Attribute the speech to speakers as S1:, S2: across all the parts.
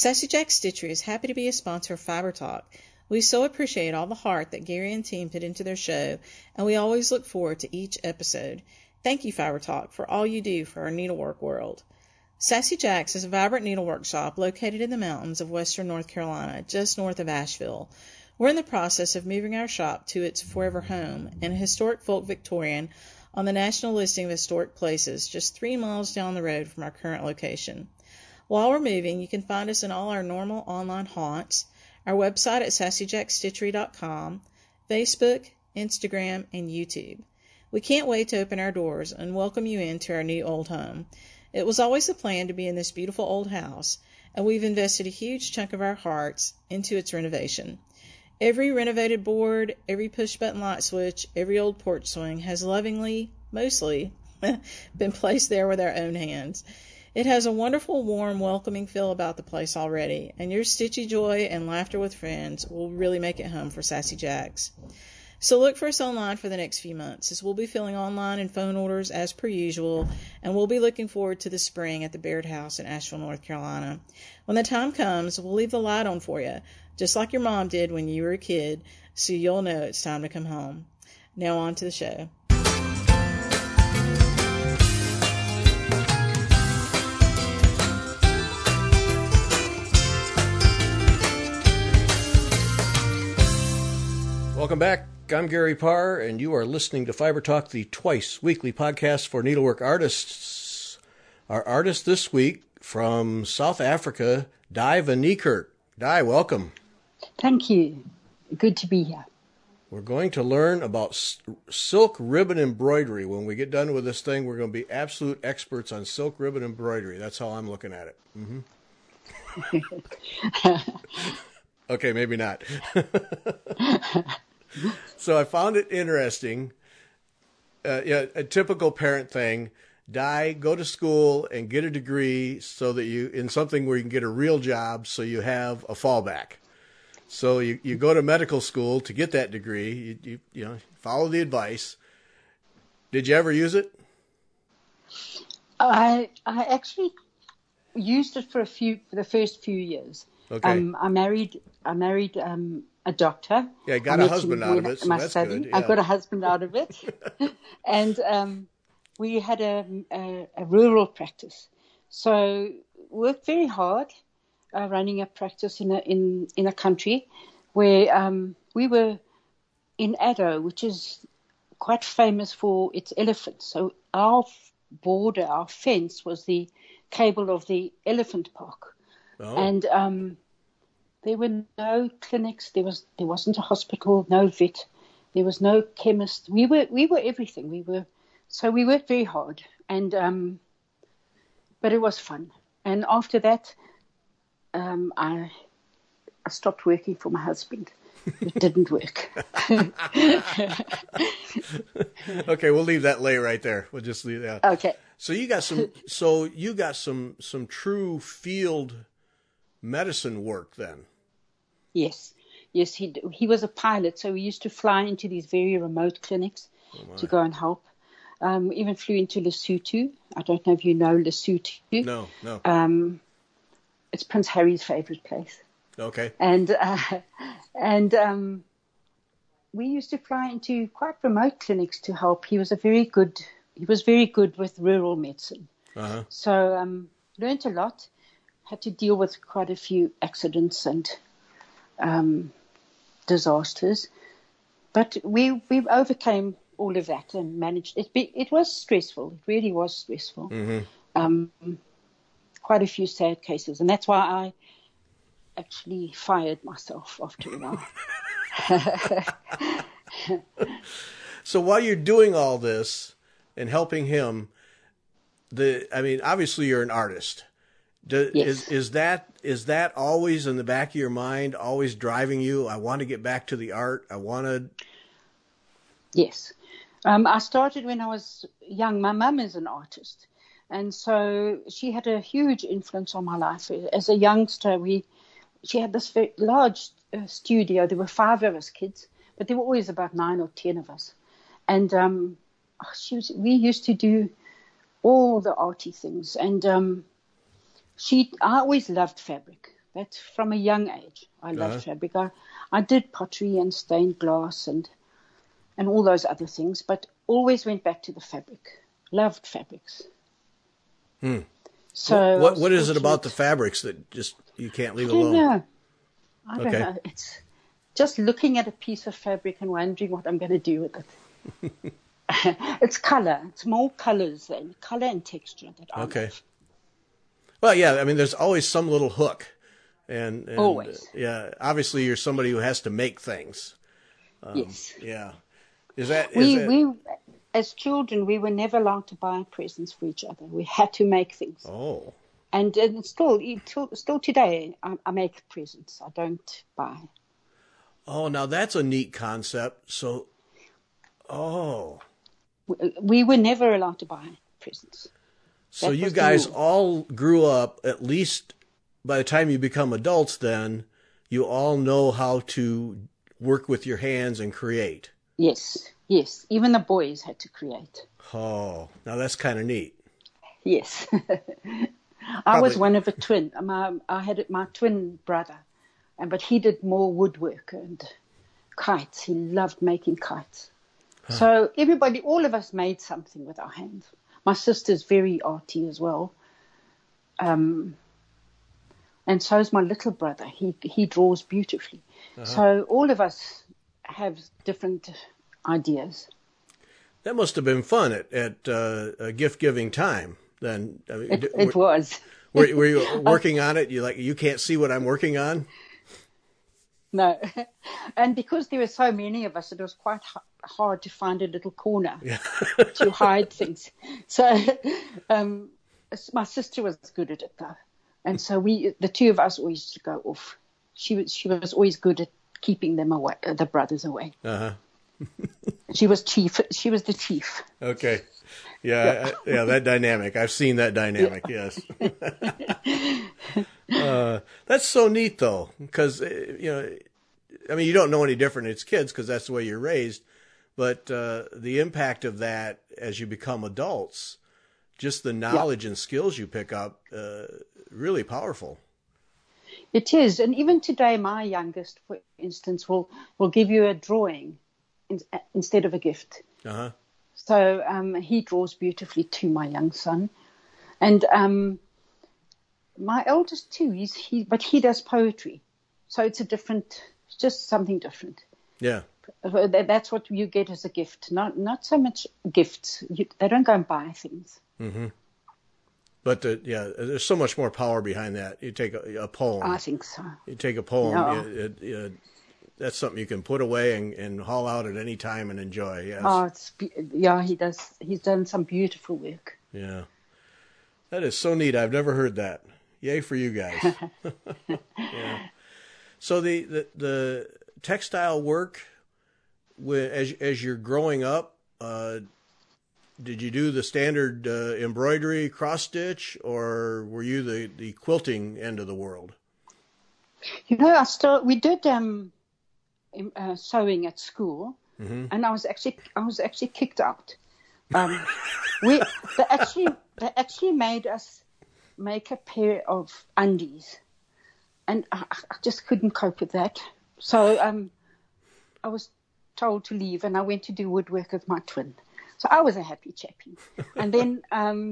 S1: Sassy Jack Stitchery is happy to be a sponsor of Fiber Talk. We so appreciate all the heart that Gary and team put into their show, and we always look forward to each episode. Thank you, Fiber Talk, for all you do for our needlework world. Sassy Jack's is a vibrant needlework shop located in the mountains of western North Carolina, just north of Asheville. We're in the process of moving our shop to its forever home in a historic folk Victorian on the National Listing of Historic Places, just 3 miles down the road from our current location. While we're moving, you can find us in all our normal online haunts, our website at sassyjackstitchery.com, Facebook, Instagram, and YouTube. We can't wait to open our doors and welcome you into our new old home. It was always the plan to be in this beautiful old house, and we've invested a huge chunk of our hearts into its renovation. Every renovated board, every push-button light switch, every old porch swing has lovingly, mostly, been placed there with our own hands. It has a wonderful, warm, welcoming feel about the place already, and your stitchy joy and laughter with friends will really make it home for Sassy Jacks. So look for us online for the next few months, as we'll be filling online and phone orders as per usual, and we'll be looking forward to the spring at the Baird House in Asheville, North Carolina. When the time comes, we'll leave the light on for you, just like your mom did when you were a kid, so you'll know it's time to come home. Now on to the show.
S2: Welcome back. I'm Gary Parr, and you are listening to Fiber Talk, the twice-weekly podcast for needlework artists. Our artist this week from South Africa, Di Van Niekerk. Di, welcome.
S3: Thank you. Good to be here.
S2: We're going to learn about silk ribbon embroidery. When we get done with this thing, we're going to be absolute experts on silk ribbon embroidery. That's how I'm looking at it. Okay, maybe not. So I found it interesting. A typical parent thing. Go to school and get a degree so that in something where you can get a real job, so you have a fallback. So you go to medical school to get that degree. You follow the advice. Did you ever use it?
S3: I actually used it for the first few years.
S2: Okay.
S3: I married a doctor.
S2: Yeah, I got a husband out of it, so that's good. Yeah.
S3: I got a husband out of it. And we had a rural practice. So worked very hard running a practice in a country where we were in Addo, which is quite famous for its elephants. So our border, our fence was the cable of the elephant park. Oh. And there were no clinics. There wasn't a hospital, no vet. There was no chemist. We were everything. We worked very hard, and but it was fun. And after that, I stopped working for my husband. It didn't work.
S2: Okay, we'll leave that lay right there. We'll just leave that.
S3: Okay.
S2: So you got some true field medicine work then.
S3: Yes, he was a pilot, so we used to fly into these very remote clinics to go and help. We even flew into Lesotho. I don't know if you know Lesotho.
S2: No.
S3: It's Prince Harry's favorite place.
S2: Okay.
S3: And we used to fly into quite remote clinics to help. He was very good with rural medicine.
S2: Uh-huh.
S3: So learned a lot. Had to deal with quite a few accidents and disasters, but we overcame all of that and managed. It was stressful. It really was stressful.
S2: Mm-hmm.
S3: Quite a few sad cases, and that's why I actually fired myself after a while.
S2: So while you're doing all this and helping him, obviously you're an artist.
S3: Yes.
S2: Is that always in the back of your mind, always driving you? I want to get back to the art. I want to.
S3: Yes. I started when I was young. My mum is an artist. And so she had a huge influence on my life. As a youngster, she had this very large studio. There were 5 of us kids, but there were always about 9 or 10 of us. And we used to do all the arty things. And I always loved fabric. That's from a young age. I loved fabric. I did pottery and stained glass and all those other things, but always went back to the fabric. Loved fabrics. So
S2: what is it about the fabrics that just you can't leave alone?
S3: I don't know. It's just looking at a piece of fabric and wondering what I'm going to do with it. It's color. It's more colors than color and texture that I love.
S2: Well, yeah. I mean, there's always some little hook, and
S3: always.
S2: Obviously, you're somebody who has to make things.
S3: Yes.
S2: Yeah. Is that
S3: we as children we were never allowed to buy presents for each other. We had to make things.
S2: Oh.
S3: And still today, I make presents. I don't buy.
S2: Oh, now that's a neat concept. So,
S3: we were never allowed to buy presents.
S2: So you guys all grew up, at least by the time you become adults, then you all know how to work with your hands and create.
S3: Yes. Even the boys had to create.
S2: Oh, now that's kind of neat.
S3: Yes. I was one of a twin. I had my twin brother, but he did more woodwork and kites. He loved making kites. Huh. So all of us made something with our hands. My sister's very arty as well. And so is my little brother. He draws beautifully. Uh-huh. So all of us have different ideas.
S2: That must have been fun at a gift-giving time. Then I mean,
S3: it was.
S2: Were you working on it? You can't see what I'm working on?
S3: No, and because there were so many of us, it was quite hard to find a little corner to hide things. So my sister was good at it though, and so the two of us always used to go off. She was always good at keeping them away, the brothers away. Uh-huh. She was the chief.
S2: Okay. Yeah, that dynamic. I've seen that dynamic, yes. That's so neat, though, because, you don't know any different. It's kids because that's the way you're raised. But the impact of that as you become adults, just the knowledge and skills you pick up, really powerful.
S3: It is. And even today, my youngest, for instance, will give you a drawing instead of a gift. Uh-huh. So he draws beautifully too, my young son. And my eldest too, but he does poetry. So it's just something different.
S2: Yeah.
S3: That's what you get as a gift. Not so much gifts. They don't go and buy things. Mm-hmm.
S2: But there's so much more power behind that. You take a poem.
S3: I think so.
S2: You take a poem. No. That's something you can put away and haul out at any time and enjoy. Yes.
S3: He does. He's done some beautiful work.
S2: Yeah, that is so neat. I've never heard that. Yay for you guys. Yeah. So the textile work, as you're growing up, did you do the standard embroidery cross stitch, or were you the quilting end of the world?
S3: We did. Sewing at school, mm-hmm. and I was actually kicked out. They actually made us make a pair of undies, and I just couldn't cope with that. So I was told to leave, and I went to do woodwork with my twin. So I was a happy chappie. And then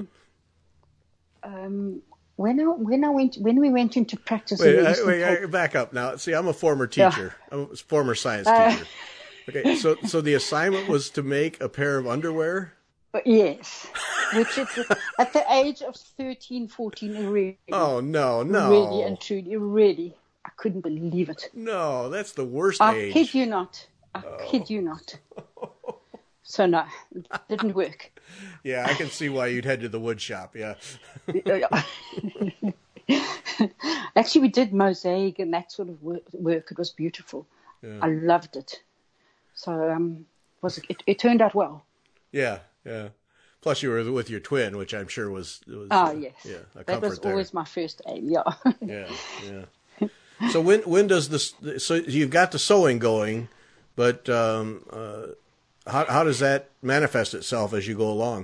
S3: when we went into practice,
S2: back up now. See, I'm a former teacher. I'm a former science teacher. Okay, so the assignment was to make a pair of underwear.
S3: Yes, which is at the age of 13, 14, really.
S2: Oh no!
S3: Really and truly, really, I couldn't believe it.
S2: No, that's the worst age.
S3: I kid you not. Kid you not. So no, it didn't work.
S2: Yeah, I can see why you'd head to the wood shop. Yeah.
S3: Actually, we did mosaic and that sort of work. It was beautiful. Yeah. I loved it. So it turned out well.
S2: Yeah. Plus, you were with your twin, which I'm sure was
S3: yes.
S2: A
S3: that was
S2: there.
S3: Always my first aim. Yeah.
S2: Yeah. So when does this? So you've got the sewing going, but how does that manifest itself as you go along?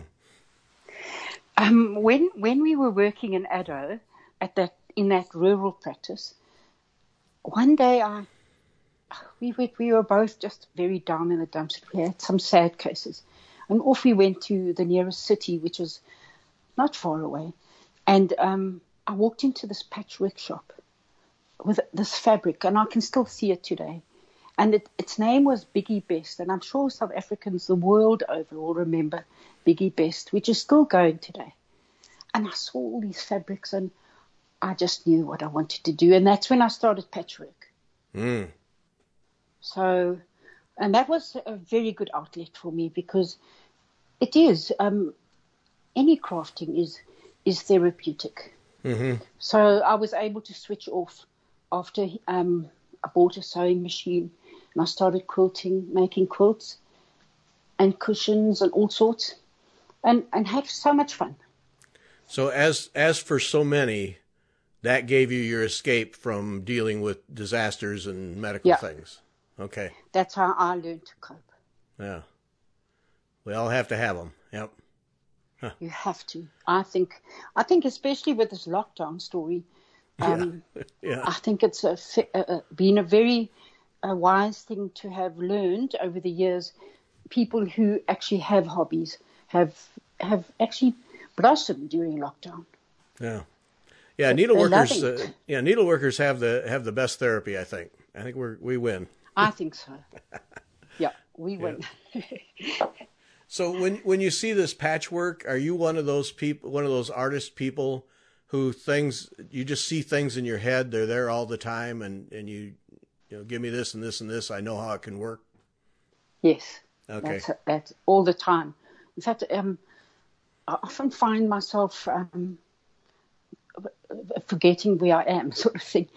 S3: When we were working in Addo in that rural practice, one day we were both just very down in the dumps. We had some sad cases. And off we went to the nearest city, which was not far away. And I walked into this patchwork shop with this fabric, and I can still see it today. And its name was Biggie Best. And I'm sure South Africans the world over will remember Biggie Best, which is still going today. And I saw all these fabrics, and I just knew what I wanted to do. And that's when I started patchwork.
S2: Mm.
S3: So, and that was a very good outlet for me, because it is, any crafting is therapeutic.
S2: Mm-hmm.
S3: So I was able to switch off after I bought a sewing machine, and I started quilting, making quilts and cushions and all sorts, and had so much fun.
S2: So as for so many, that gave you your escape from dealing with disasters and medical things. Okay.
S3: That's how I learned to cope.
S2: Yeah. We all have to have them. Yep. Huh.
S3: You have to. I think especially with this lockdown story,
S2: Yeah.
S3: I think it's been a very wise thing to have learned over the years. People who actually have hobbies have actually blossomed during lockdown.
S2: Yeah. Yeah, needleworkers. Needleworkers have the best therapy. I think we win.
S3: I think so. Yeah, we win.
S2: So when you see this patchwork, are you one of those people, one of those artist people who you just see things in your head? They're there all the time, and you give me this and this and this. I know how it can work.
S3: Yes.
S2: Okay.
S3: That's all the time. In fact, I often find myself forgetting where I am, sort of thing.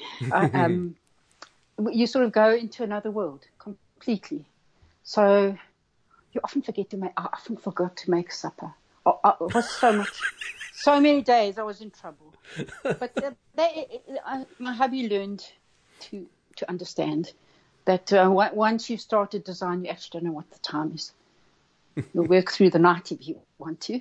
S3: You sort of go into another world completely. So you often forget I often forgot to make supper. It was so many days I was in trouble. But my hubby learned to understand that once you start a design, you actually don't know what the time is. You'll work through the night if you want to.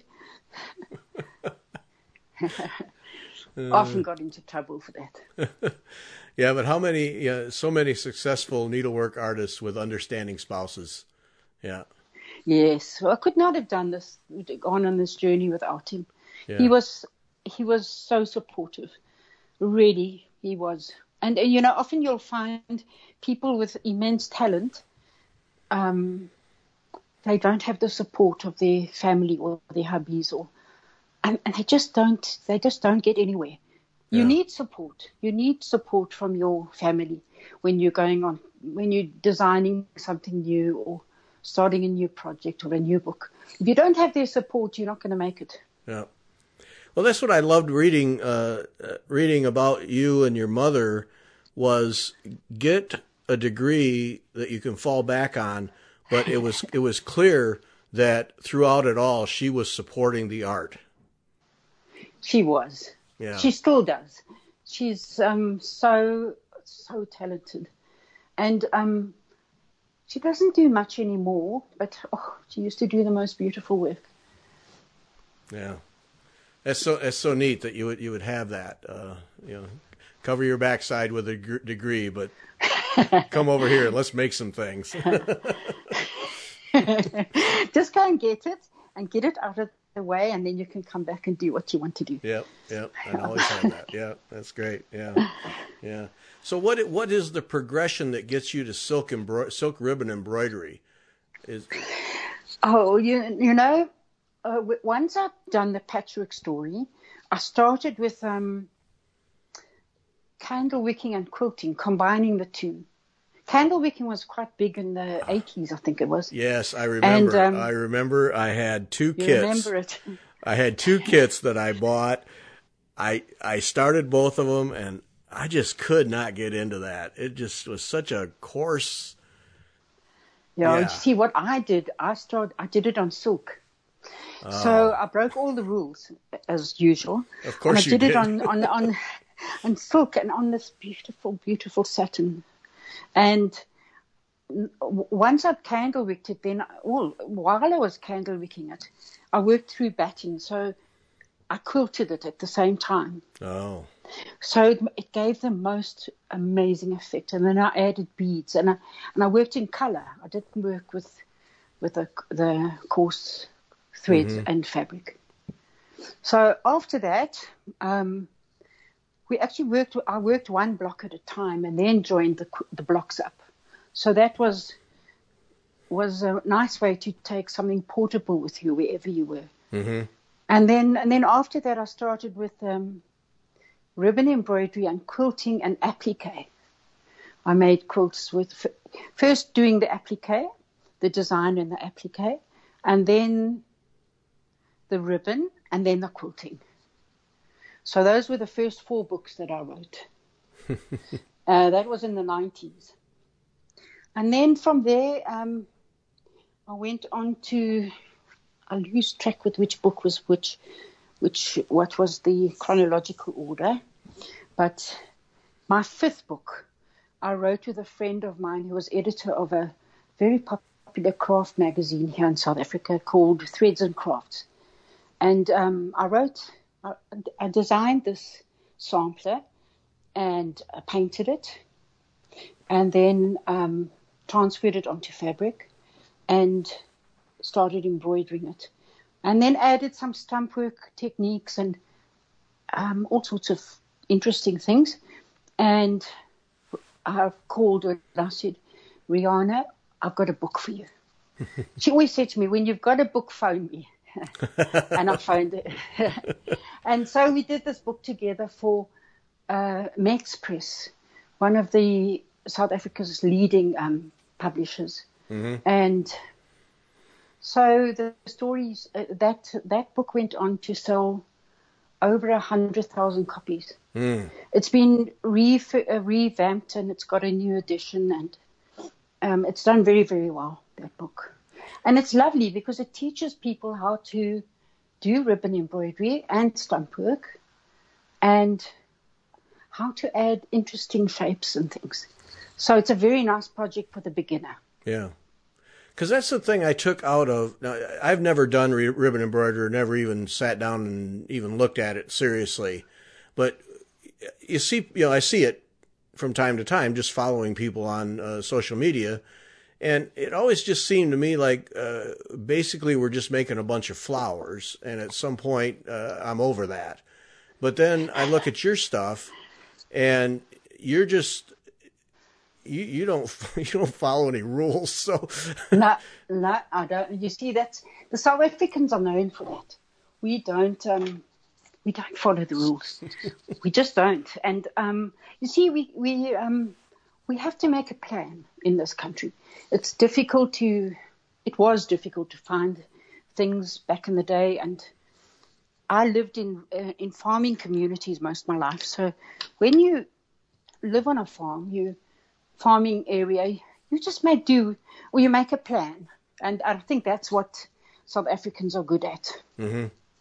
S3: Often got into trouble for that.
S2: Yeah, but how many, so many successful needlework artists with understanding spouses. Yeah.
S3: Yes, well, I could not have gone on this journey without him.
S2: Yeah.
S3: He was so supportive. Really, he was. And often you'll find people with immense talent. They don't have the support of their family or their hubbies, and they just don't get anywhere. You need support. You need support from your family when you're designing something new or starting a new project or a new book. If you don't have their support, you're not going to make it.
S2: Yeah. Well, that's what I loved reading about you and your mother was get a degree that you can fall back on, but it was clear that throughout it all she was supporting the art.
S3: She was.
S2: Yeah.
S3: She still does. She's so talented, and she doesn't do much anymore. But she used to do the most beautiful work.
S2: Yeah, that's so neat that you would have that. Cover your backside with a degree, but come over here and let's make some things.
S3: Just go and get it out of the way, and then you can come back and do what you want to do.
S2: Yep. I always have that. Yeah, that's great. Yeah. So what is the progression that gets you to silk ribbon embroidery?
S3: Once I've done the patchwork story, I started with candle wicking and quilting, combining the two. Candle wicking was quite big in the 80s, I think it was.
S2: Yes, I remember.
S3: And,
S2: I remember I had two kits.
S3: You remember it.
S2: I had two kits that I bought. I started both of them, and I just could not get into that. It just was such a coarse.
S3: Yeah. You see, what I did, I did it on silk. So I broke all the rules, as usual.
S2: Of course you
S3: did.
S2: And
S3: I did it on silk and on this beautiful, beautiful satin. And once I'd candle wicked it, then while I was candle wicking it, I worked through batting. So I quilted it at the same time.
S2: Oh.
S3: So it gave the most amazing effect. And then I added beads, and I worked in color. I didn't work with the coarse threads and fabric. So after that, I worked one block at a time, and then joined the blocks up. So that was a nice way to take something portable with you wherever you were. Mm-hmm. And then after that, I started with ribbon embroidery and quilting and applique. I made quilts with first doing the applique, the design and the applique, and then the ribbon, and then the quilting. So those were the first 4 books that I wrote. That was in the 90s. And then from there, I went on to, I lose track with which book was what was the chronological order. But my 5th book, I wrote with a friend of mine who was editor of a very popular craft magazine here in South Africa called Threads and Crafts. And I designed this sampler and painted it, and then transferred it onto fabric and started embroidering it, and then added some stump work techniques and all sorts of interesting things. And I called her and I said, Rihanna, I've got a book for you. She always said to me, when you've got a book, phone me. And I phoned it. And so we did this book together for Max Press, one of the South Africa's leading publishers. Mm-hmm. And so the stories, that book went on to sell over 100,000 copies. Mm. It's been revamped, and it's got a new edition, and it's done very, very well, that book. And it's lovely because it teaches people how to do ribbon embroidery and stump work, and how to add interesting shapes and things. So it's a very nice project for the beginner.
S2: Yeah. Because that's the thing I took out of, now, I've never done ribbon embroidery, never even sat down and even looked at it seriously. But I see it from time to time, just following people on social media. And it always just seemed to me like basically we're just making a bunch of flowers. And at some point, I'm over that. But then I look at your stuff, and you're just... You don't follow any rules, so
S3: no, I don't. You see, that's the South Africans are known for that. We don't follow the rules. We just don't. And you see, we have to make a plan in this country. It was difficult to find things back in the day, and I lived in farming communities most of my life. So when you live on a farming area, you just make do, or you make a plan. And I think that's what South Africans are good at. Mm-hmm.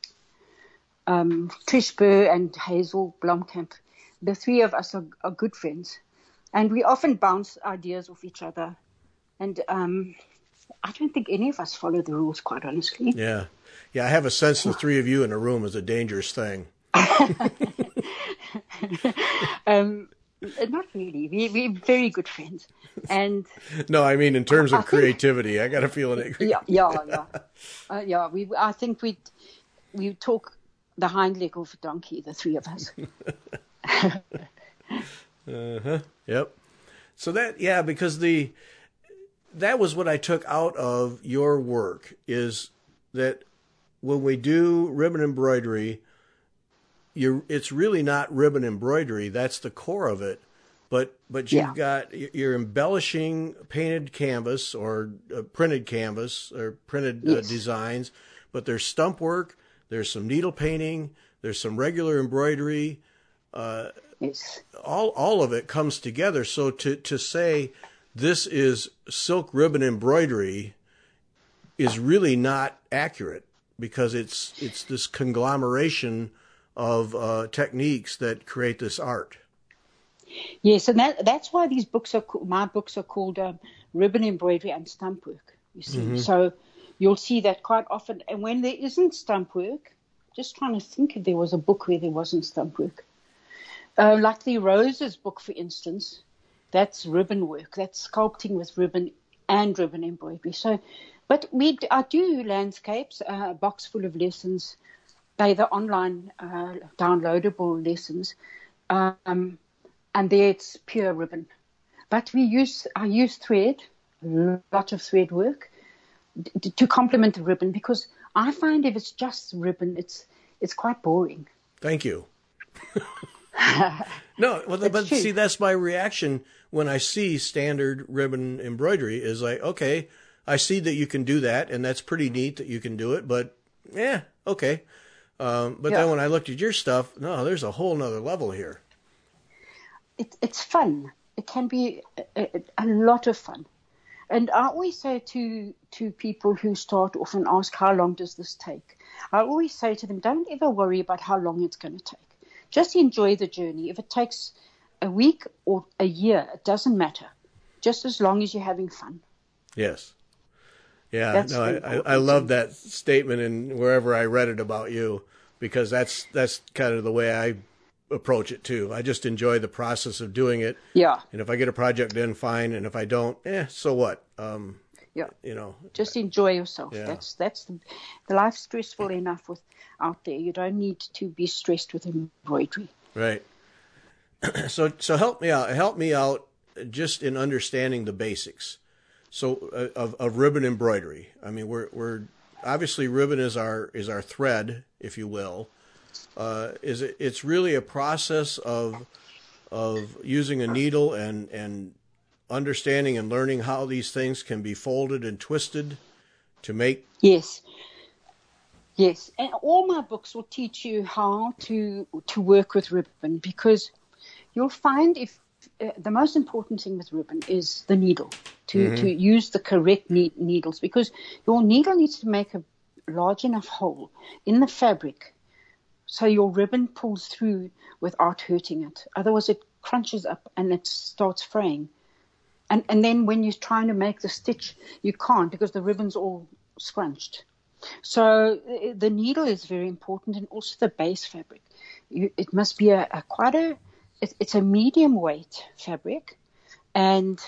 S3: Trish Burr and Hazel Blomkamp, the 3 of us are good friends. And we often bounce ideas off each other. And I don't think any of us follow the rules, quite honestly.
S2: Yeah. Yeah, I have a sense the 3 of you in a room is a dangerous thing.
S3: Not really. We're very good friends. And
S2: no, I mean in terms of creativity, I got a feeling.
S3: Yeah. I think we talk the hind leg of a donkey, the 3 of us.
S2: Yep. So because that was what I took out of your work, is that when we do ribbon embroidery, it's really not ribbon embroidery. That's the core of it. But you're embellishing painted canvas or printed canvas or printed designs. But there's stump work. There's some needle painting. There's some regular embroidery.
S3: Yes.
S2: All of it comes together. So to say this is silk ribbon embroidery is really not accurate, because it's this conglomeration of techniques that create this art.
S3: Yes, and that's why my books are called Ribbon Embroidery and Stump Work, you see. Mm-hmm. So you'll see that quite often. And when there isn't stump work, just trying to think if there was a book where there wasn't stump work. Like the Roses book, for instance, that's ribbon work. That's sculpting with ribbon and ribbon embroidery. So, but I do landscapes, a box full of lessons. They're the online downloadable lessons, and there it's pure ribbon. But I use thread, a lot of thread work to complement the ribbon, because I find if it's just ribbon, it's quite boring.
S2: Thank you. No, well, but
S3: true.
S2: see, that's my reaction when I see standard ribbon embroidery is like, okay, I see that you can do that, and that's pretty neat that you can do it, but yeah, okay. But then when I looked at your stuff, no, there's a whole nother level here.
S3: It's fun. It can be a lot of fun. And I always say to people who start off and ask, how long does this take? I always say to them, don't ever worry about how long it's going to take. Just enjoy the journey. If it takes a week or a year, it doesn't matter. Just as long as you're having fun.
S2: Yes. Yeah, I love that statement, and wherever I read it about you, because that's kind of the way I approach it too. I just enjoy the process of doing it.
S3: Yeah.
S2: And if I get a project done, fine. And if I don't, so what?
S3: Yeah.
S2: You know.
S3: Just enjoy yourself.
S2: Yeah.
S3: That's the life's stressful enough out there. You don't need to be stressed with embroidery.
S2: Right. So help me out just in understanding the basics. So of ribbon embroidery. I mean, we're obviously ribbon is our thread, if you will. It's really a process of using a needle and understanding and learning how these things can be folded and twisted to make.
S3: Yes, and all my books will teach you how to work with ribbon, because you'll find if the most important thing with ribbon is the needle, to use the correct needles, because your needle needs to make a large enough hole in the fabric so your ribbon pulls through without hurting it. Otherwise it crunches up and it starts fraying. And then when you're trying to make the stitch, you can't, because the ribbon's all scrunched. So the needle is very important, and also the base fabric. It must be it's a medium weight fabric, and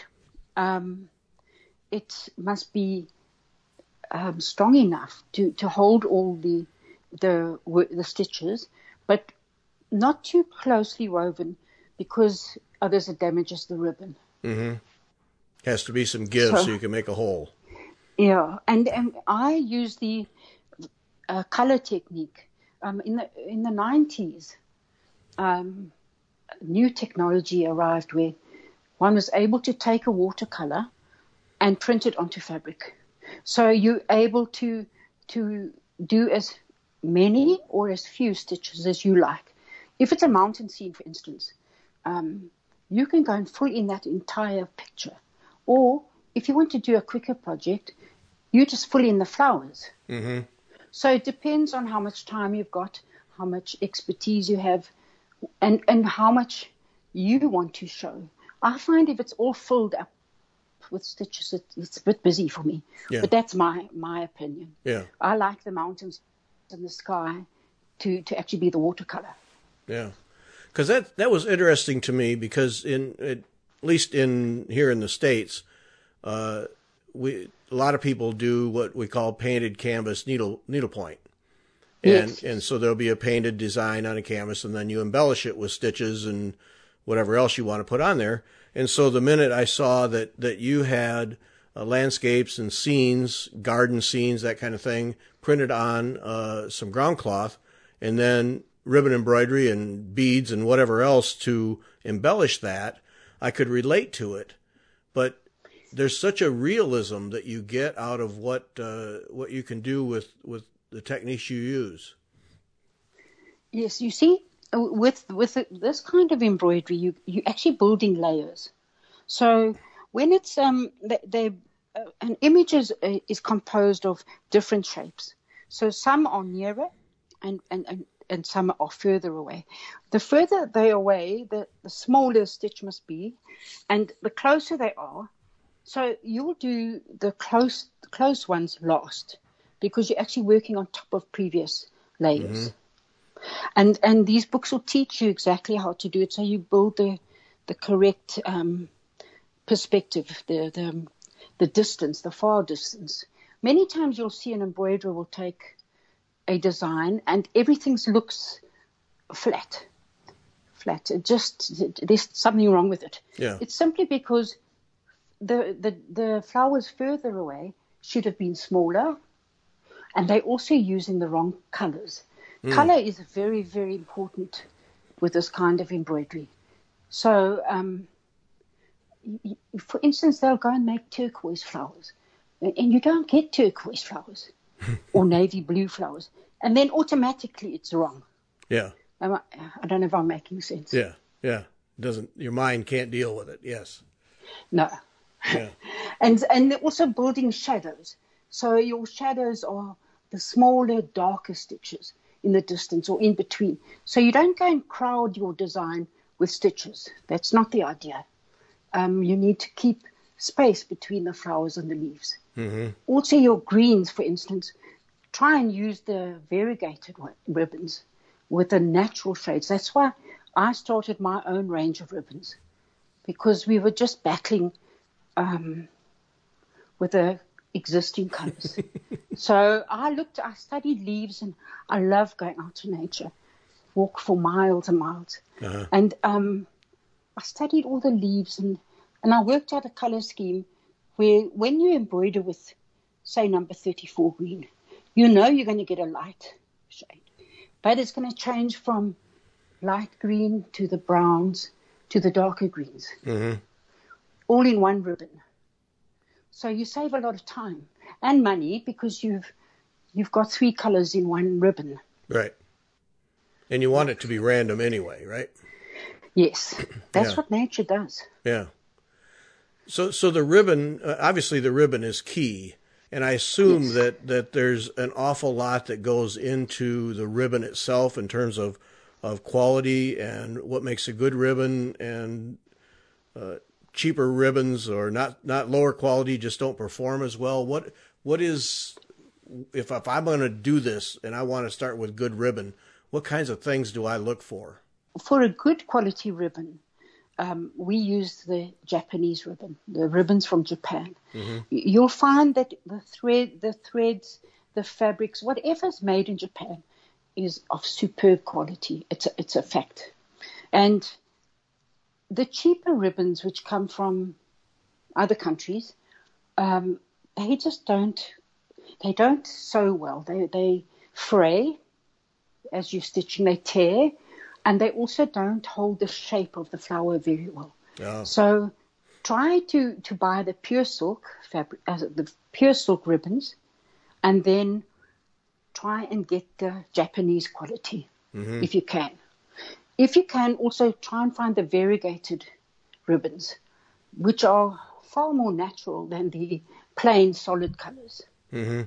S3: it must be strong enough to hold all the stitches, but not too closely woven, because others it damages the ribbon.
S2: Mm-hmm. Has to be some give so you can make a hole.
S3: Yeah, and I use the color technique. In the 90s, new technology arrived where one was able to take a watercolor and print it onto fabric. So you're able to do as many or as few stitches as you like. If it's a mountain scene, for instance, you can go and fill in that entire picture. Or if you want to do a quicker project, you just fill in the flowers.
S2: Mm-hmm.
S3: So it depends on how much time you've got, how much expertise you have, and how much you want to show. I find if it's all filled up with stitches, it's a bit busy for me.
S2: Yeah.
S3: But that's my opinion.
S2: Yeah.
S3: I like the mountains and the sky to actually be the watercolor.
S2: Yeah. Because that was interesting to me, because at least here in the States, a lot of people do what we call painted canvas needlepoint.
S3: Yes.
S2: And so there'll be a painted design on a canvas, and then you embellish it with stitches and whatever else you want to put on there. And so the minute I saw that you had landscapes and scenes, garden scenes, that kind of thing, printed on some ground cloth, and then ribbon embroidery and beads and whatever else to embellish that, I could relate to it. But there's such a realism that you get out of what you can do with the techniques you use.
S3: Yes, you see, with this kind of embroidery, you actually building layers. So when it's an image is composed of different shapes. So some are nearer, and some are further away. The further they are away, the smaller stitch must be, and the closer they are. So you'll do the close ones last, because you're actually working on top of previous layers. And these books will teach you exactly how to do it. So you build the correct perspective, the distance, the far distance. Many times you'll see an embroiderer will take a design and everything looks flat. There's something wrong with it.
S2: Yeah.
S3: It's simply because the flowers further away should have been smaller, and they're also using the wrong colors. Color is very, very important with this kind of embroidery. So, for instance, they'll go and make turquoise flowers, and you don't get turquoise flowers or navy blue flowers, and then automatically it's wrong.
S2: Yeah.
S3: I don't know if I'm making sense.
S2: Yeah. Your mind can't deal with it. Yes.
S3: No.
S2: Yeah.
S3: And also building shadows. So your shadows are the smaller, darker stitches in the distance or in between. So you don't go and crowd your design with stitches. That's not the idea. You need to keep space between the flowers and the leaves. Mm-hmm. Also your greens, for instance, try and use the variegated ribbons with the natural shades. That's why I started my own range of ribbons, because we were just battling with the existing colors. So I studied leaves, and I love going out to nature, walk for miles and miles. Uh-huh. And I studied all the leaves, and I worked out a color scheme where when you embroider with, say, number 34 green, you know you're going to get a light shade. But it's going to change from light green to the browns to the darker greens, all in one ribbon. So you save a lot of time and money because you've got 3 colors in one ribbon.
S2: Right. And you want it to be random anyway, right?
S3: Yes. That's what nature does.
S2: Yeah. So the ribbon, obviously the ribbon is key. And I assume that there's an awful lot that goes into the ribbon itself in terms of quality and what makes a good ribbon, and cheaper ribbons or not lower quality just don't perform as well. What is, if I'm going to do this and I want to start with good ribbon, what kinds of things do I look for? For
S3: a good quality ribbon, we use the Japanese ribbon, the ribbons from Japan. Mm-hmm. You'll find that the threads, the fabrics, whatever's made in Japan is of superb quality. It's a fact. And the cheaper ribbons which come from other countries, they just don't sew well. They fray as you're stitching, they tear. And they also don't hold the shape of the flower very well. Oh. So try to buy the pure silk fabric, the pure silk ribbons, and then try and get the Japanese quality if you can. If you can, also try and find the variegated ribbons, which are far more natural than the plain solid colors. Mm-hmm.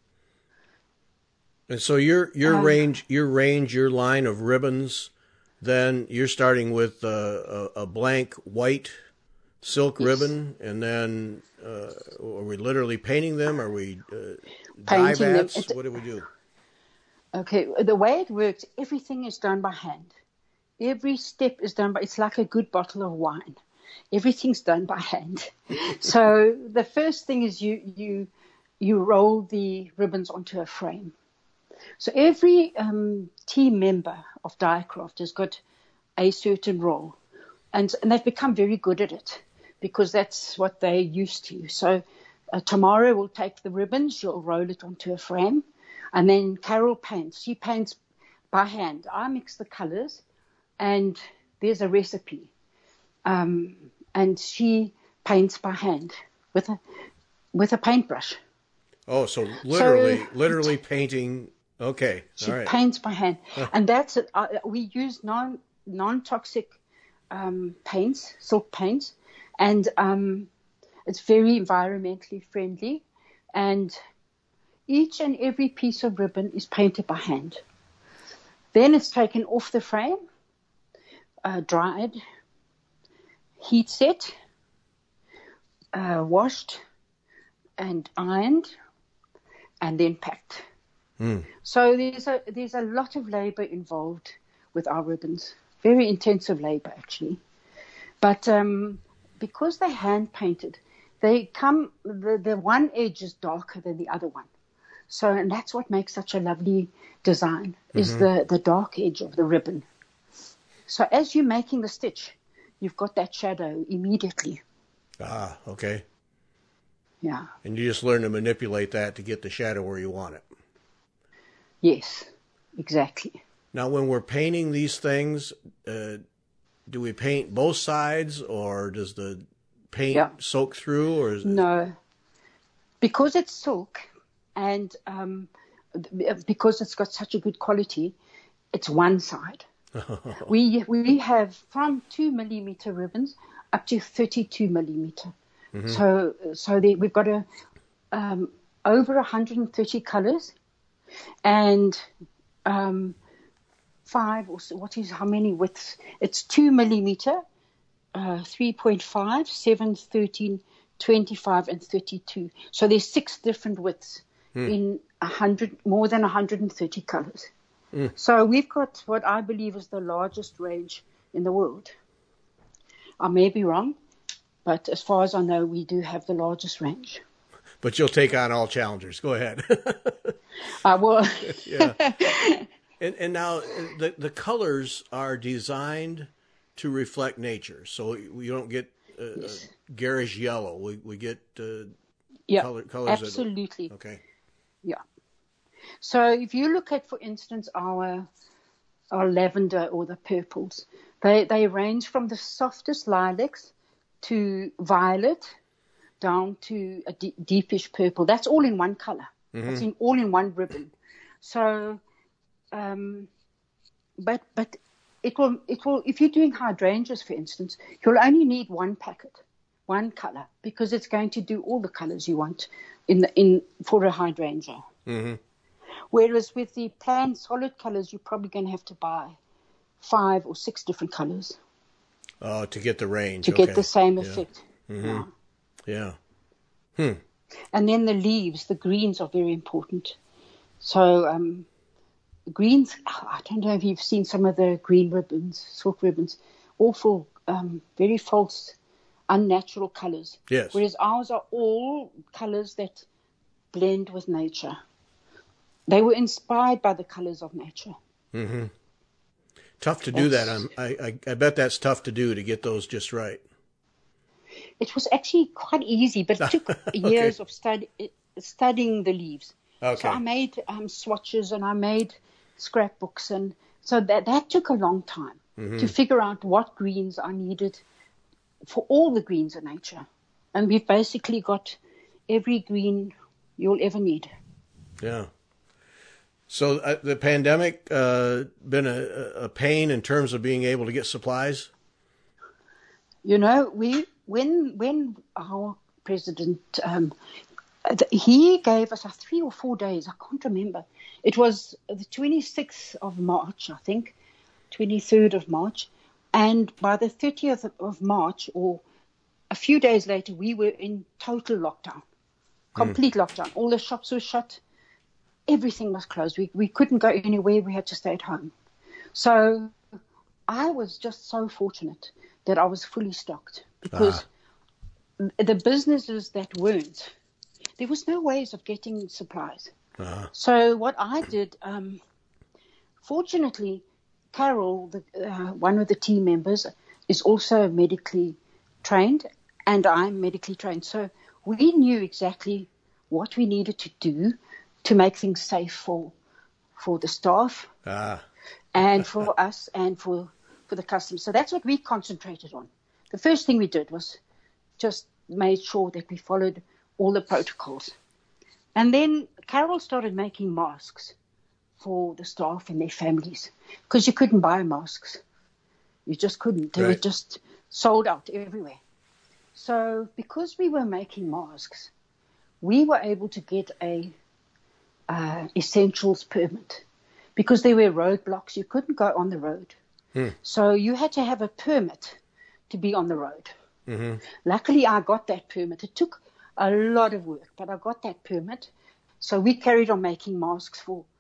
S2: And so your line of ribbons, then you're starting with a blank white silk ribbon, and then are we literally painting them? Are we dye bats? What do we do?
S3: Okay, the way it works, everything is done by hand. Every step is done it's like a good bottle of wine. Everything's done by hand. So the first thing is you roll the ribbons onto a frame. So every team member of Diacraft has got a certain role, and they've become very good at it because that's what they're used to. So Tamara will take the ribbons, she'll roll it onto a frame, and then Carol paints. She paints by hand. I mix the colors, and there's a recipe, and she paints by hand with a paintbrush.
S2: Oh, so literally painting. Okay,
S3: she
S2: all right.
S3: paints by hand, and that's it. We use non-toxic paints, silk paints, and it's very environmentally friendly. And each and every piece of ribbon is painted by hand. Then it's taken off the frame, dried, heat set, washed, and ironed, and then packed. So there's a lot of labor involved with our ribbons, very intensive labor actually. But because they're hand painted, the one edge is darker than the other one. So, and that's what makes such a lovely design, is the dark edge of the ribbon. So as you're making the stitch, you've got that shadow immediately.
S2: Ah, okay.
S3: Yeah.
S2: And you just learn to manipulate that to get the shadow where you want it.
S3: Yes, exactly.
S2: Now, when we're painting these things, do we paint both sides, or does the paint soak through? Or
S3: No, because it's silk, and because it's got such a good quality, it's one side. We have from 2 millimeter ribbons up to 32 millimeter. So we've got over 130 colors, and how many widths? It's 2 millimeter, 3.5, 7, 13, 25, and 32. So there's 6 different widths in more than 130 colors. So we've got what I believe is the largest range in the world. I may be wrong, but as far as I know, we do have the largest range.
S2: But you'll take on all challengers. Go ahead.
S3: I will.
S2: Yeah. And now the colors are designed to reflect nature, so you don't get garish yellow. We get colors.
S3: Absolutely.
S2: Okay.
S3: Yeah. So if you look at, for instance, our lavender or the purples, they range from the softest lilacs to violet down to a deepish purple. That's all in one color. It's all in one ribbon. So, but it will, if you're doing hydrangeas, for instance, you'll only need one packet, one color, because it's going to do all the colors you want for a hydrangea. Whereas with the plain solid colors, you're probably going to have to buy 5 or 6 different colors.
S2: Oh, to get the range.
S3: To get the same effect.
S2: Yeah.
S3: And then the leaves, the greens are very important. So greens, I don't know if you've seen some of the green ribbons, silk ribbons, awful, very false, unnatural colors.
S2: Yes.
S3: Whereas ours are all colors that blend with nature. They were inspired by the colors of nature.
S2: Tough to do that. I bet that's tough to do, to get those just right.
S3: It was actually quite easy, but it took years of studying the leaves.
S2: Okay.
S3: So I made swatches and I made scrapbooks, and so that took a long time to figure out what greens I needed for all the greens of nature. And we've basically got every green you'll ever need.
S2: Yeah. So the pandemic been a pain in terms of being able to get supplies?
S3: You know, when our president, he gave us 3 or 4 days, I can't remember. It was the 26th of March, I think, 23rd of March. And by the 30th of March, or a few days later, we were in total lockdown, complete lockdown. All the shops were shut. Everything was closed. We couldn't go anywhere. We had to stay at home. So I was just so fortunate that I was fully stocked, because the businesses that weren't, there was no ways of getting supplies. So what I did, fortunately, Carol, one of the team members, is also medically trained, and I'm medically trained. So we knew exactly what we needed to do to make things safe for the staff and for us and for the customers. So that's what we concentrated on. The first thing we did was just made sure that we followed all the protocols. And then Carol started making masks for the staff and their families, because you couldn't buy masks. You just couldn't. They were just sold out everywhere. So because we were making masks, we were able to get a essentials permit, because there were roadblocks. You couldn't go on the road. So you had to have a permit to be on the road. Luckily, I got that permit. It took a lot of work, but I got that permit. So we carried on making masks for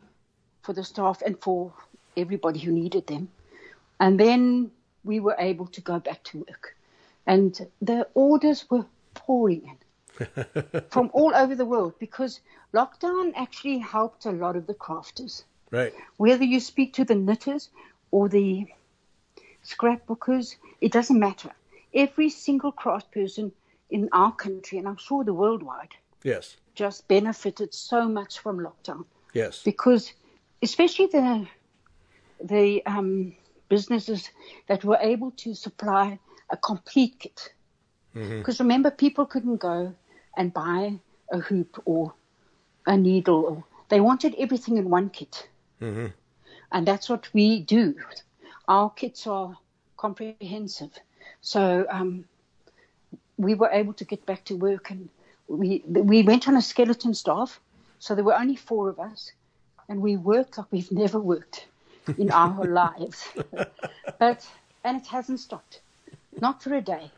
S3: for the staff and for everybody who needed them. And then we were able to go back to work. And the orders were pouring in from all over the world, because lockdown actually helped a lot of the crafters.
S2: Right.
S3: Whether you speak to the knitters or the scrapbookers, it doesn't matter. Every single craft person in our country, and I'm sure the worldwide,
S2: Yes.
S3: just benefited so much from lockdown.
S2: Yes.
S3: Because especially the businesses that were able to supply a complete kit. Because remember, people couldn't go and buy a hoop or a needle. Or they wanted everything in one kit. And that's what we do. Our kits are comprehensive. So we were able to get back to work, and we went on a skeleton staff. So there were only 4 of us, and we worked like we've never worked in our whole lives. And it hasn't stopped, not for a day.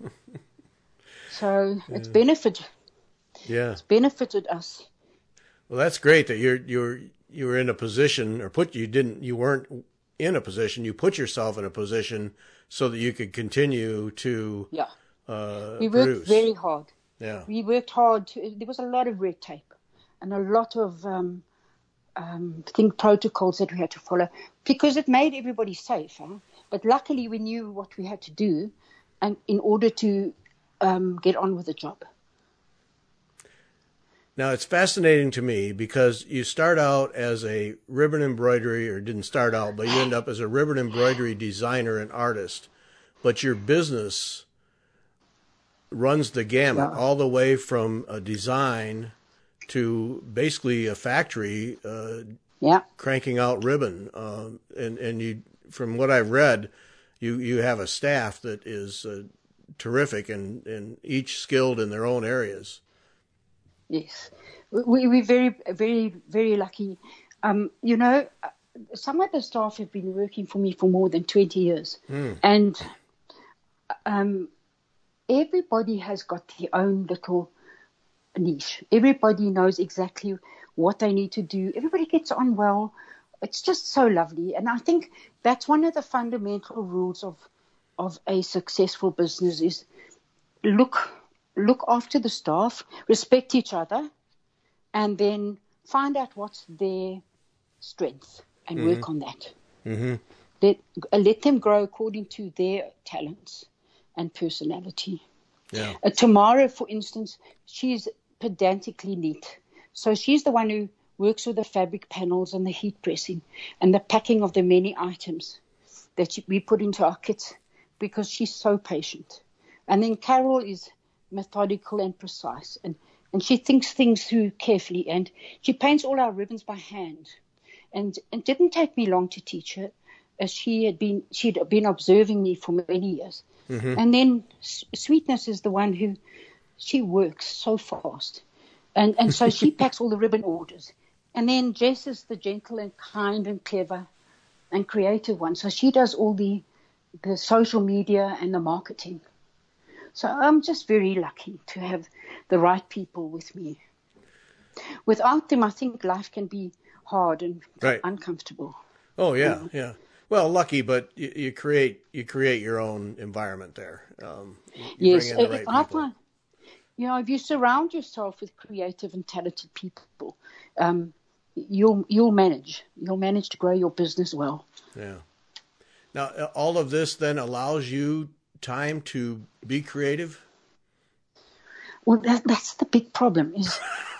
S3: So it's benefited.
S2: Yeah.
S3: It's benefited us.
S2: Well, that's great that you were in a position, or you weren't in a position. You put yourself in a position so that you could continue to
S3: we worked
S2: produce.
S3: very hard.
S2: Yeah.
S3: We worked hard. There was a lot of red tape and a lot of protocols that we had to follow, because it made everybody safe. But luckily we knew what we had to do, and in order to get on with the job.
S2: Now, it's fascinating to me because you start out as a ribbon embroidery, or didn't start out, but you end up as a ribbon embroidery designer and artist. But your business runs the gamut, all the way from a design to basically a factory cranking out ribbon. And you, from what I've read, you have a staff that is terrific and each skilled in their own areas.
S3: Yes, we're very, very, very lucky. You know, some of the staff have been working for me for more than 20 years. And everybody has got their own little niche. Everybody knows exactly what they need to do. Everybody gets on well. It's just so lovely. And I think that's one of the fundamental rules of a successful business is look after the staff, respect each other, and then find out what's their strength and work on that. Let them grow according to their talents and personality.
S2: Yeah.
S3: Tamara, for instance, she's pedantically neat. So she's the one who works with the fabric panels and the heat pressing and the packing of the many items that we put into our kits, because she's so patient. And then Carol is methodical and precise, and she thinks things through carefully, and she paints all our ribbons by hand. And it didn't take me long to teach her, as she'd been observing me for many years. And then Sweetness is the one who, she works so fast, and so she packs all the ribbon orders. And then Jess is the gentle and kind and clever and creative one, so she does all the social media and the marketing. So I'm just very lucky to have the right people with me. Without them, I think life can be hard and uncomfortable.
S2: Oh yeah, yeah. Well, lucky, but you create your own environment there.
S3: Yes,
S2: bring in the right
S3: I
S2: people.
S3: find, if you surround yourself with creative and talented people, you'll manage to grow your business well.
S2: Yeah. Now, all of this then allows you time to be creative?
S3: Well, that's the big problem is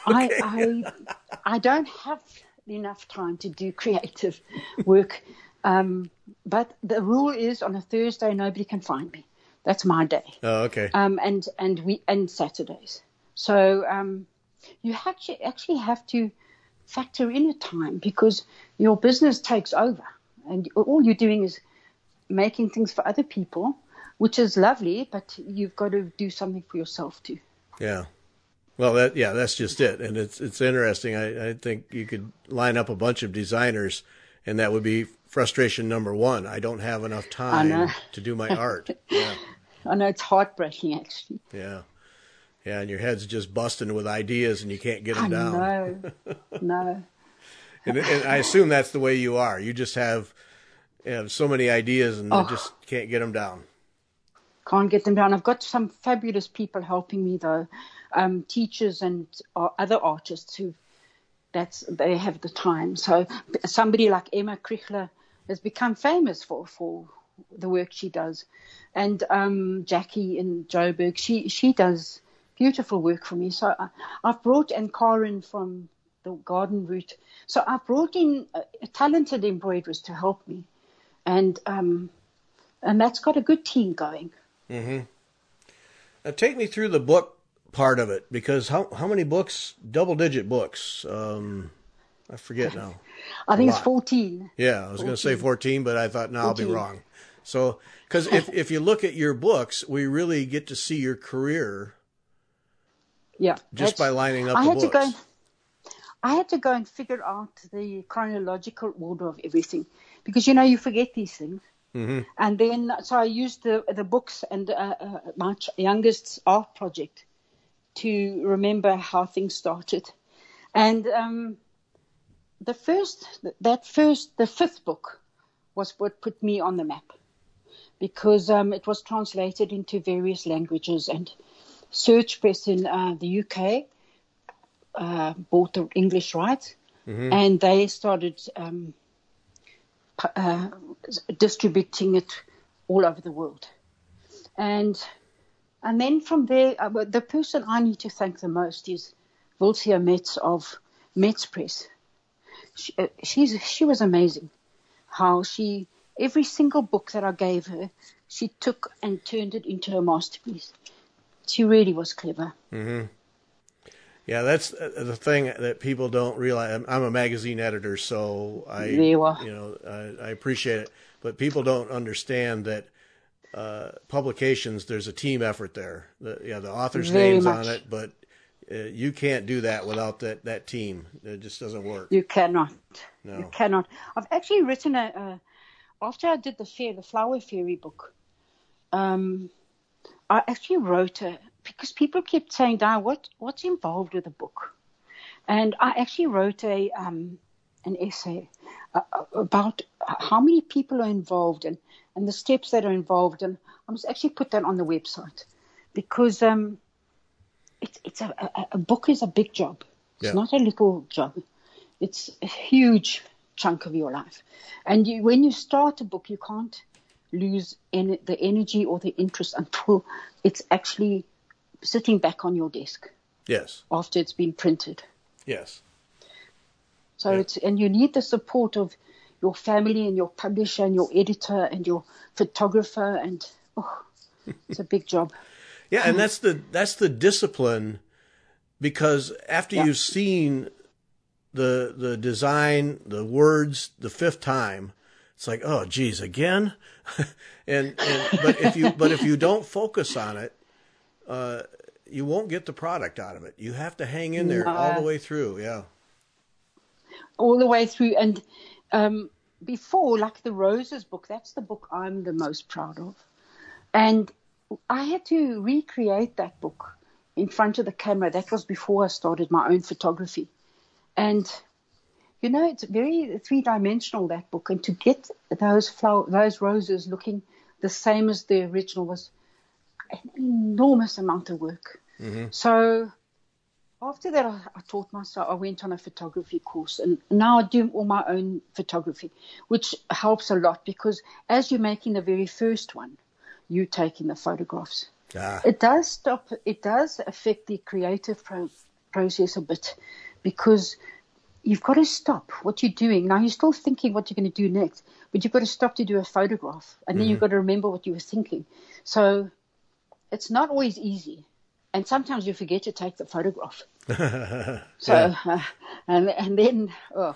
S3: I don't have enough time to do creative work. But the rule is on a Thursday, nobody can find me. That's my day.
S2: Oh, okay.
S3: And Saturdays. So you actually have to factor in a time, because your business takes over, and all you're doing is making things for other people, which is lovely, but you've got to do something for yourself too.
S2: Yeah. Well, that's just it. And it's interesting. I think you could line up a bunch of designers, and that would be frustration number one. I don't have enough time to do my art. Yeah.
S3: I know, it's heartbreaking, actually.
S2: Yeah. Yeah, and your head's just busting with ideas, and you can't get them down.
S3: No.
S2: And I assume that's the way you are. You just have so many ideas and you just can't get them down.
S3: Can't get them down. I've got some fabulous people helping me, though, teachers and other artists they have the time. So somebody like Emma Krichler has become famous for the work she does, and Jackie in Joburg, she does beautiful work for me. So I've brought and Karen from the Garden Route. So I've brought in talented embroiderers to help me, and that's got a good team going.
S2: Mm-hmm. Now take me through the book part of it, because how many books? Double-digit books. I forget now.
S3: I think it's 14.
S2: Yeah, I was going to say 14, but I thought, no, 14. I'll be wrong. So, because if you look at your books, we really get to see your career.
S3: Yeah,
S2: just by lining up the books.
S3: I had to go and figure out the chronological order of everything, because you forget these things.
S2: Mm-hmm.
S3: And then, so I used the books and my youngest's art project to remember how things started. And the fifth book was what put me on the map, because it was translated into various languages, and Search Press in the UK bought the English rights,
S2: mm-hmm.
S3: and they started distributing it all over the world. And then from there, the person I need to thank the most is Wilcia Metz of Metz Press. She was amazing. How every single book that I gave her, she took and turned it into a masterpiece. She really was clever.
S2: Mm-hmm. Yeah, that's the thing that people don't realize. I'm a magazine editor, so I appreciate it. But people don't understand that publications, there's a team effort there. The author's name's on it, but you can't do that without that team. It just doesn't work.
S3: You cannot.
S2: No.
S3: You cannot. I've actually written after I did the Flower Fairy book, I actually wrote because people kept saying, Di, what's involved with the book? And I actually wrote an essay about how many people are involved and the steps that are involved. And I must actually put that on the website, because it's a book is a big job. It's not a little job. It's a huge chunk of your life. And when you start a book, you can't lose the energy or the interest until it's actually sitting back on your desk.
S2: Yes.
S3: After it's been printed.
S2: Yes.
S3: So and you need the support of your family and your publisher and your editor and your photographer, and it's a big job.
S2: Yeah, and that's the discipline, because after you've seen the design, the words the fifth time, it's like, oh geez, again? but if you don't focus on it, you won't get the product out of it. You have to hang in there all the way through. Yeah.
S3: All the way through. And before, like the Roses book, that's the book I'm the most proud of. And I had to recreate that book in front of the camera. That was before I started my own photography. And, it's very three-dimensional, that book. And to get those roses looking the same as the original was an enormous amount of work.
S2: Mm-hmm.
S3: So after that, I taught myself. I went on a photography course, and now I do all my own photography, which helps a lot, because as you're making the very first one, you taking the photographs. It does affect the creative process a bit, because you've got to stop what you're doing. Now, you're still thinking what you're going to do next, but you've got to stop to do a photograph, and then you've got to remember what you were thinking. So it's not always easy, and sometimes you forget to take the photograph. So and then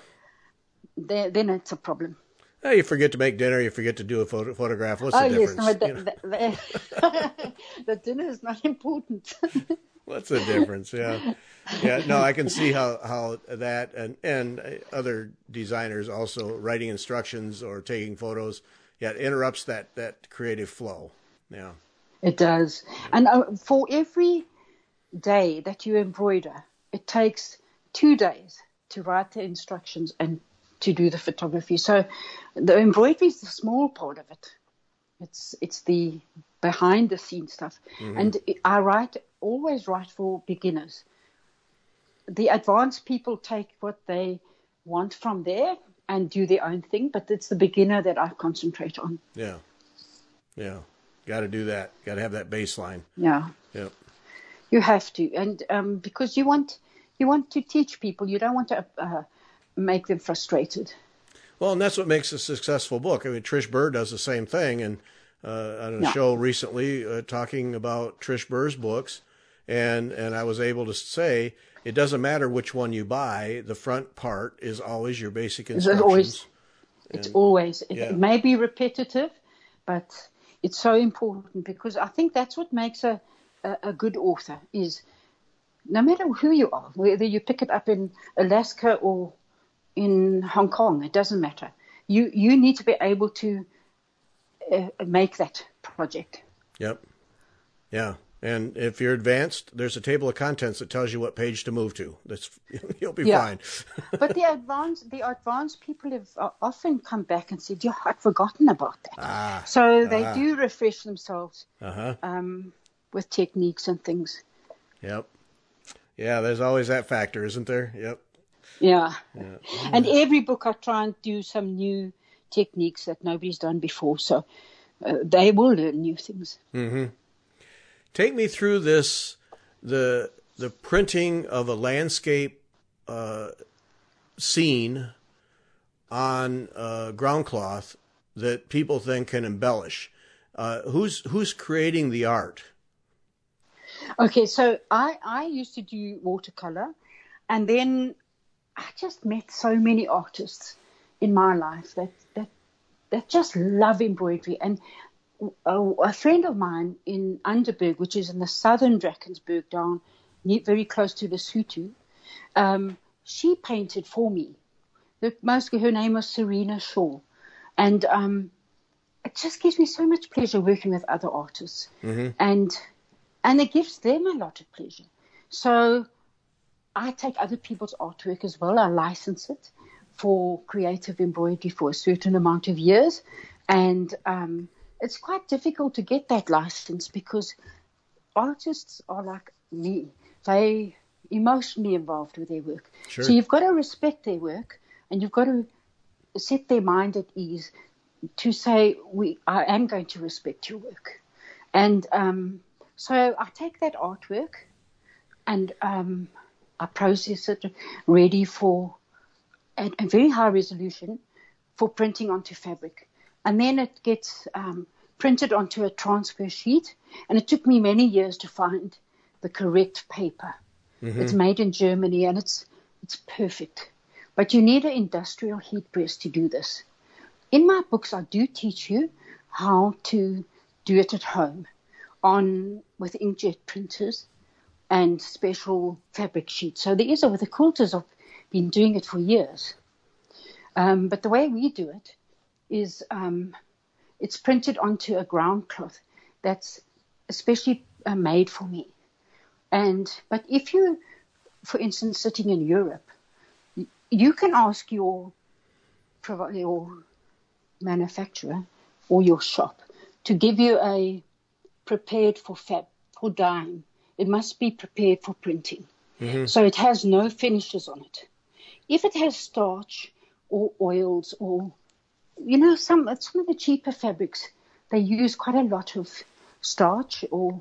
S3: it's a problem.
S2: You forget to make dinner. You forget to do a photograph. What's the difference?
S3: Yes, the dinner is not important.
S2: What's the difference? Yeah. No, I can see how that and other designers also writing instructions or taking photos. Yeah, it interrupts that creative flow. Yeah.
S3: It does. And for every day that you embroider, it takes 2 days to write the instructions and to do the photography. So the embroidery is the small part of it. It's the behind the scenes stuff. Mm-hmm. And I always write for beginners. The advanced people take what they want from there and do their own thing, but it's the beginner that I concentrate on.
S2: Yeah. Got to do that. Got to have that baseline.
S3: Yeah.
S2: Yep.
S3: You have to, and because you want to teach people, you don't want to make them frustrated.
S2: Well, and that's what makes a successful book. I mean, Trish Burr does the same thing, and on a show recently talking about Trish Burr's books, and I was able to say it doesn't matter which one you buy. The front part is always your basic instructions.
S3: It may be repetitive, but it's so important, because I think that's what makes a good author is, no matter who you are, whether you pick it up in Alaska or in Hong Kong, it doesn't matter. You need to be able to make that project.
S2: Yep. Yeah. And if you're advanced, there's a table of contents that tells you what page to move to. You'll be fine.
S3: But the advanced people have often come back and said, I'd forgotten about that. They do refresh themselves with techniques and things.
S2: Yep. Yeah, there's always that factor, isn't there? Yep.
S3: Yeah. And every book I try and do some new techniques that nobody's done before, so they will learn new things.
S2: Mm-hmm. Take me through the printing of a landscape scene on ground cloth that people then can embellish. Who's creating the art?
S3: Okay, so I used to do watercolor, and then I just met so many artists in my life that just love embroidery. And a friend of mine in Underberg, which is in the southern Drakensberg, down very close to Lesotho, she painted for me. Her name was Serena Shaw. And it just gives me so much pleasure working with other artists. Mm-hmm. And it gives them a lot of pleasure. So I take other people's artwork as well. I license it for creative embroidery for a certain amount of years. And it's quite difficult to get that license, because artists are like me. They emotionally involved with their work. Sure. So you've got to respect their work, and you've got to set their mind at ease to say, I am going to respect your work. And so I take that artwork and I process it ready for a very high resolution for printing onto fabric. And then it gets printed onto a transfer sheet. And it took me many years to find the correct paper. Mm-hmm. It's made in Germany, and it's perfect. But you need an industrial heat press to do this. In my books, I do teach you how to do it at home with inkjet printers and special fabric sheets. So the quilters have been doing it for years. But the way we do it is it's printed onto a ground cloth that's especially made for me. But if you, for instance, sitting in Europe, you can ask your manufacturer or your shop to give you a prepared for dyeing. It must be prepared for printing. Mm-hmm. So it has no finishes on it. If it has starch or oils or, some of the cheaper fabrics, they use quite a lot of starch or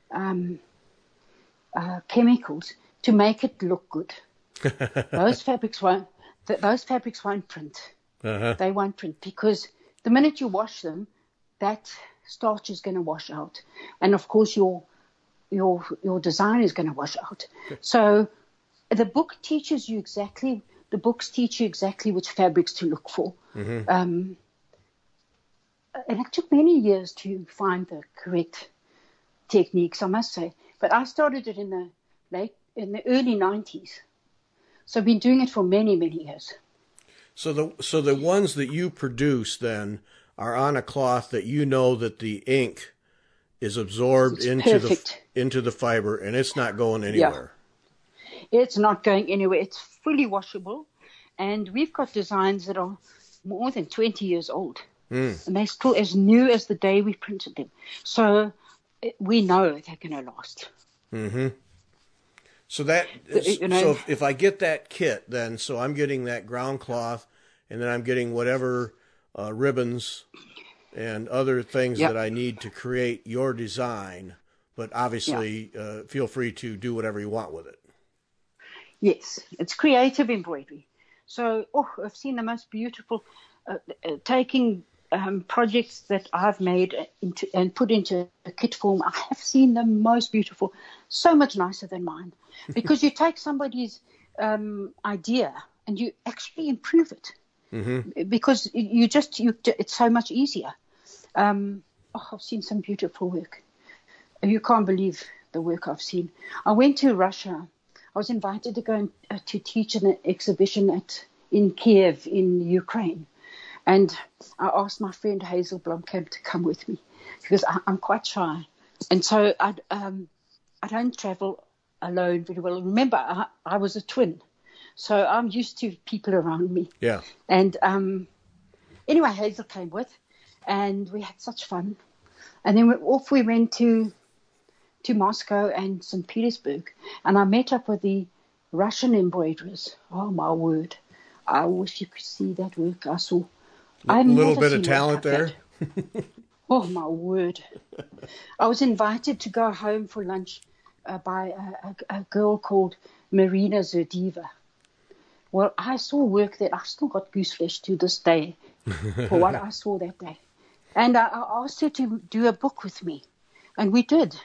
S3: chemicals to make it look good. Those fabrics won't print. Uh-huh. They won't print, because the minute you wash them, that starch is going to wash out, and of course your design is going to wash out. Okay. So the books teach you exactly which fabrics to look for. Mm-hmm. And it took many years to find the correct techniques, I must say. But I started it in the early 90s. So I've been doing it for many, many years.
S2: So the ones that you produce then are on a cloth that that the ink is absorbed into the fiber, and it's not going anywhere.
S3: It's not going anywhere. It's fully washable. And we've got designs that are more than 20 years old. And they're still as new as the day we printed them. So we know they're going to last.
S2: Mm-hmm. So that, so if I get that kit, then, so I'm getting that ground cloth, and then I'm getting whatever ribbons and other things that I need to create your design. But obviously, feel free to do whatever you want with it.
S3: Yes, it's creative embroidery. So, I've seen the most beautiful, taking projects that I've made and put into a kit form. I have seen the most beautiful, so much nicer than mine. Because you take somebody's idea and you actually improve it. Mm-hmm. Because it's so much easier. I've seen some beautiful work. You can't believe the work I've seen. I went to Russia. I was invited to go to teach an exhibition in Kiev in Ukraine. And I asked my friend Hazel Blomkamp to come with me because I'm quite shy. And so I don't travel alone very well. Remember, I was a twin. So I'm used to people around me.
S2: Yeah.
S3: And anyway, Hazel came with, and we had such fun. And then we went to Moscow and St. Petersburg, and I met up with the Russian embroiderers. Oh, my word. I wish you could see that work I saw.
S2: A little bit of talent there.
S3: Oh, my word. I was invited to go home for lunch by a girl called Marina Zerdeva. Well, I saw work that I've still got gooseflesh to this day for what I saw that day. And I asked her to do a book with me, and we did.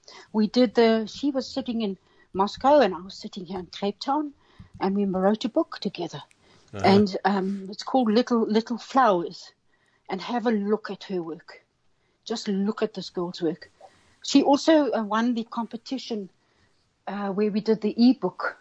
S3: She was sitting in Moscow, and I was sitting here in Cape Town, and we wrote a book together. Uh-huh. And it's called Little Flowers. And have a look at her work. Just look at this girl's work. She also won the competition where we did the ebook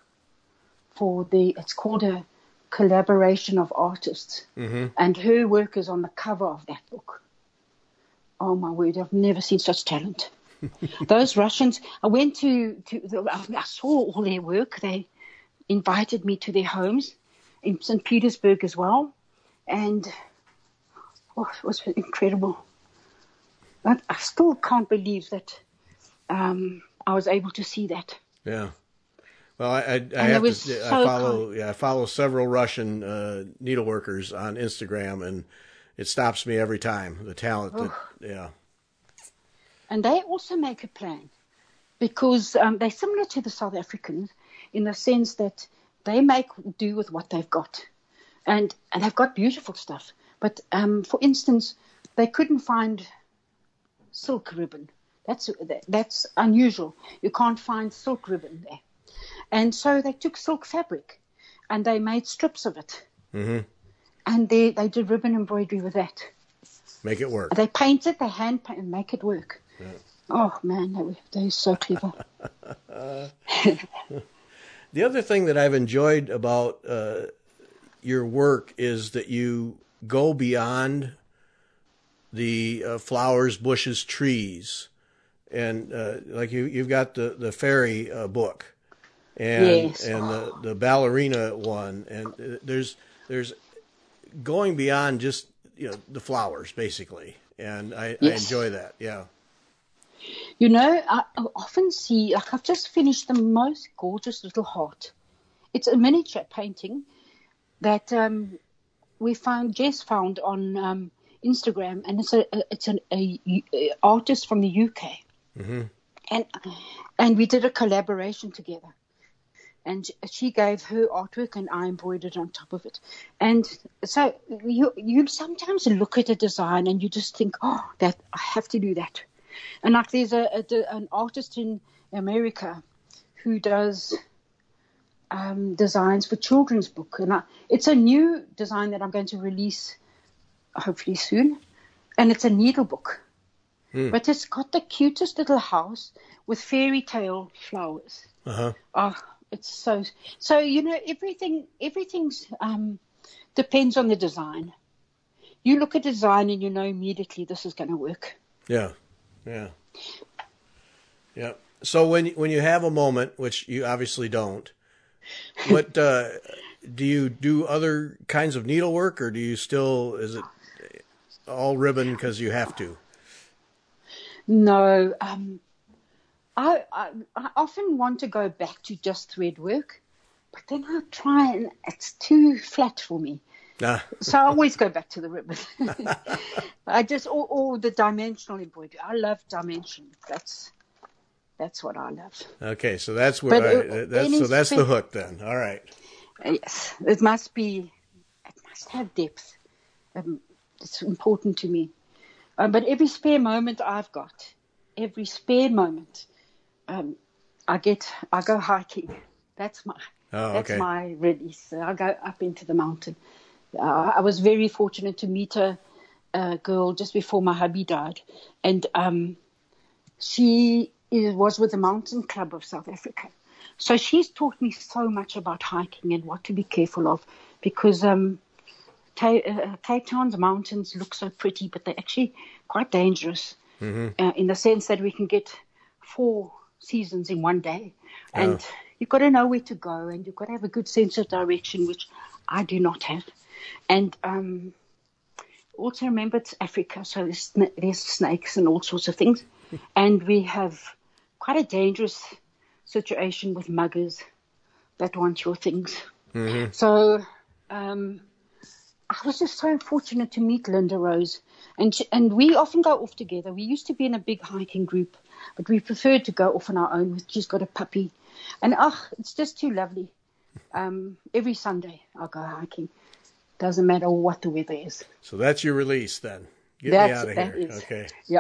S3: it's called a collaboration of artists. Mm-hmm. And her work is on the cover of that book. Oh, my word, I've never seen such talent. Those Russians, I went I saw all their work. They invited me to their homes in St. Petersburg as well. And it was incredible. But I still can't believe that I was able to see that.
S2: Yeah. Well, I follow several Russian needleworkers on Instagram, and it stops me every time. The talent,
S3: And they also make a plan because they're similar to the South Africans in the sense that they make do with what they've got, and they've got beautiful stuff. But for instance, they couldn't find silk ribbon. That's unusual. You can't find silk ribbon there. And so they took silk fabric and they made strips of it. Mm-hmm. And they did ribbon embroidery with that.
S2: Make it work.
S3: They paint it, they hand paint and make it work. Yeah. Oh, man, they're so clever.
S2: The other thing that I've enjoyed about your work is that you go beyond the flowers, bushes, trees. And like you've got the fairy book. And the ballerina one, and there's going beyond just the flowers basically, and I enjoy that. Yeah.
S3: I often see, like I've just finished the most gorgeous little heart. It's a miniature painting that Jess found on Instagram, and it's an artist from the UK, mm-hmm. and we did a collaboration together. And she gave her artwork and I embroidered on top of it. And so you sometimes look at a design and you just think, that I have to do that. And like there's an artist in America who does designs for children's book. And it's a new design that I'm going to release hopefully soon. And it's a needle book. But it's got the cutest little house with fairy tale flowers. Uh-huh. It's so everything's depends on the design. You look at design and you know immediately this is going to work.
S2: Yeah. So when you have a moment, which you obviously don't, What do you do? Other kinds of needlework, or do you still? Is it all ribbon because you have to?
S3: No, I often want to go back to just thread work, but then I try and it's too flat for me. So I always go back to the ribbon. I just or the dimensional embroidery. I love dimension. That's what I love.
S2: Okay, so that's where that's the hook then. All right.
S3: Yes, it must have depth. It's important to me. But every spare moment I've got, I go hiking. That's my release. I go up into the mountain. I was very fortunate to meet a girl just before my hubby died, and she was with the Mountain Club of South Africa. So she's taught me so much about hiking and what to be careful of, because Cape Town's mountains look so pretty, but they're actually quite dangerous in the sense that we can get 4 seasons in one day. And you've got to know where to go, and you've got to have a good sense of direction, which I do not have. And also remember it's Africa, so there's snakes and all sorts of things. And we have quite a dangerous situation with muggers that want your things. So I was just so fortunate to meet Linda Rose, and we often go off together. We used to be in a big hiking group, but we preferred to go off on our own. She's got a puppy, and it's just too lovely. Every Sunday I'll go hiking. Doesn't matter what the weather is.
S2: So that's your release then. Get me out of here.
S3: Is.
S2: Okay.
S3: Yeah.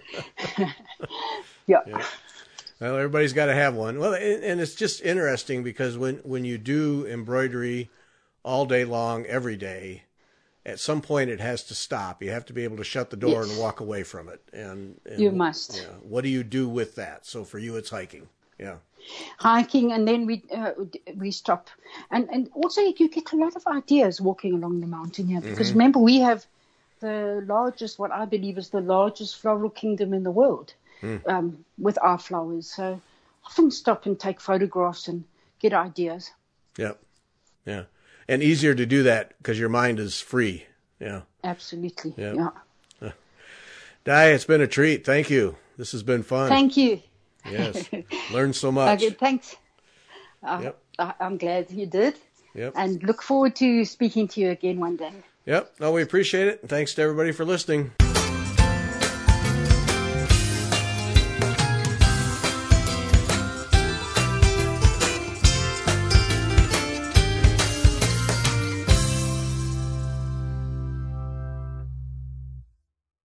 S3: Yeah.
S2: Well, everybody's got to have one. Well, and it's just interesting because when you do embroidery all day long, every day, at some point it has to stop. You have to be able to shut the door and walk away from it. And
S3: you must.
S2: Yeah. What do you do with that? So for you, it's hiking. Yeah.
S3: Hiking, and then we stop. And also you get a lot of ideas walking along the mountain here, because remember, we have what I believe is the largest floral kingdom in the world, with our flowers. So often stop and take photographs and get ideas.
S2: Yep. Yeah. And easier to do that because your mind is free. Yeah.
S3: Absolutely.
S2: Yep.
S3: Yeah.
S2: Di, it's been a treat. Thank you. This has been fun.
S3: Thank you.
S2: Yes. Learned so much.
S3: Okay, thanks.
S2: Yep.
S3: I'm glad you did.
S2: Yep.
S3: And look forward to speaking to you again one day.
S2: Yep. No, we appreciate it. And thanks to everybody for listening.